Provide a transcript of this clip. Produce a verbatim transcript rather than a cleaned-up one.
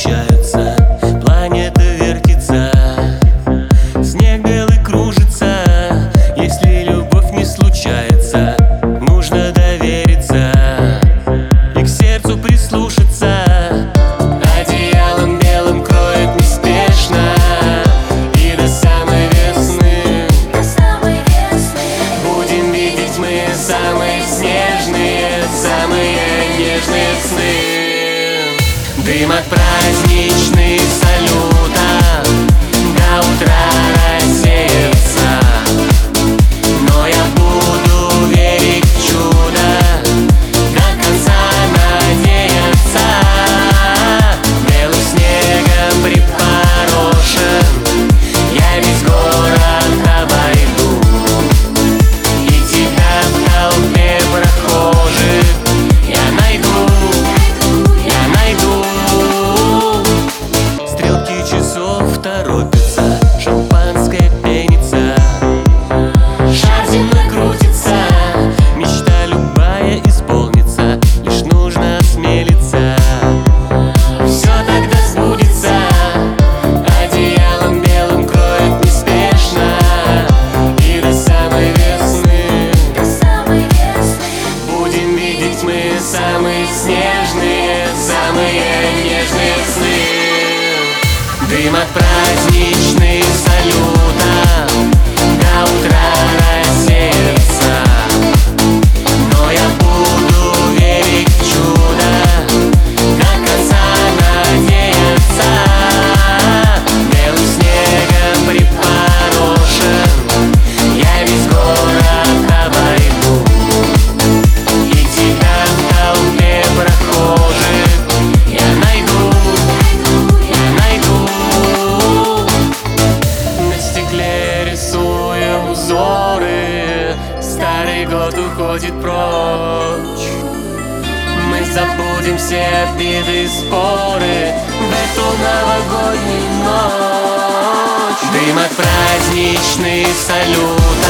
случаются, планета вертится, снег белый кружится. Если любовь не случается, нужно довериться и к сердцу прислушаться. Одеялом белым кроет неспешно и до самой весны, до самой весны. будем видеть мы самые снежные, самые нежные сны. Дым от праздничных салютов до утра рассеется, но я буду верить в чудо, до конца надеяться. Белым снегом припорошен, я весь город обойду, и тебя в толпе прохожих я найду, я найду. Стрелки часов торопятся, шампанское пенится, шар земной крутится, мечта любая исполнится, лишь нужно осмелиться. Все тогда сбудется, одеялом белым кроет неспешно и до самой весны, До самой весны. будем видеть мы самые снежные, самые нежные сны. Дым от праздничных салютов до утра рассеется, но я буду верить в чудо, до конца надеяться. Белым снегом припорошен, я весь город обойду, и тебя в толпе прохожих я найду, я найду. На стекле рисуем узоры, старый год уходит прочь. Мы забудем все обиды и споры в эту новогоднюю ночь. Дым от праздничных салютов